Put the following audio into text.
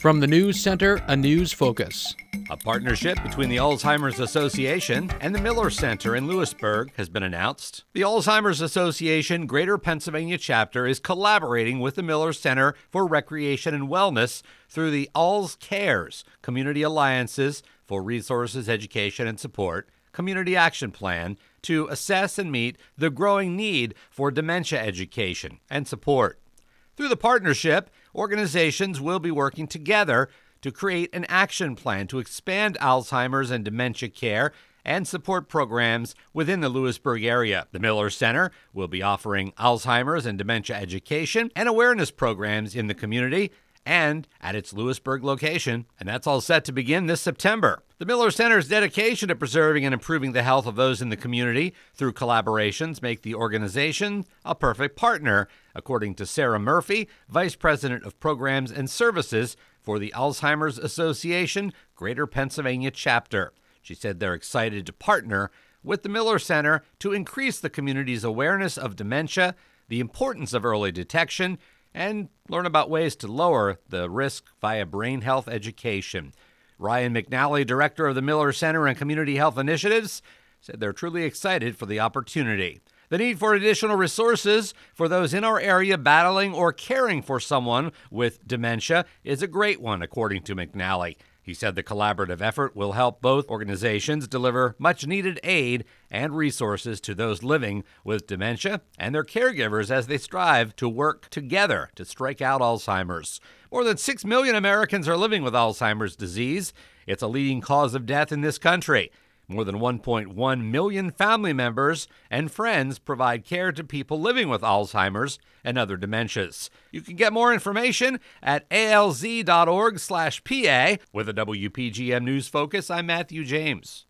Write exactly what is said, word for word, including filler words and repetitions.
From the News Center, a news focus. A partnership between the Alzheimer's Association and the Miller Center in Lewisburg has been announced. The Alzheimer's Association Greater Pennsylvania chapter is collaborating with the Miller Center for Recreation and Wellness through the Alz Cares Community Alliances for Resources, Education, and Support Community Action Plan to assess and meet the growing need for dementia education and support. Through the partnership, organizations will be working together to create an action plan to expand Alzheimer's and dementia care and support programs within the Lewisburg area. The Miller Center will be offering Alzheimer's and dementia education and awareness programs in the community and at its Lewisburg location, and that's all set to begin this September. The Miller Center's dedication to preserving and improving the health of those in the community through collaborations make the organization a perfect partner, according to Sarah Murphy, Vice President of Programs and Services for the Alzheimer's Association Greater Pennsylvania chapter. She said they're excited to partner with the Miller Center to increase the community's awareness of dementia, the importance of early detection, and learn about ways to lower the risk via brain health education. Ryan McNally, director of the Miller Center and Community Health Initiatives, said they're truly excited for the opportunity. The need for additional resources for those in our area battling or caring for someone with dementia is a great one, according to McNally. He said the collaborative effort will help both organizations deliver much-needed aid and resources to those living with dementia and their caregivers as they strive to work together to strike out Alzheimer's. More than six million Americans are living with Alzheimer's disease. It's a leading cause of death in this country. More than one point one million family members and friends provide care to people living with Alzheimer's and other dementias. You can get more information at alz.org slash PA. With a W P G M News Focus, I'm Matthew James.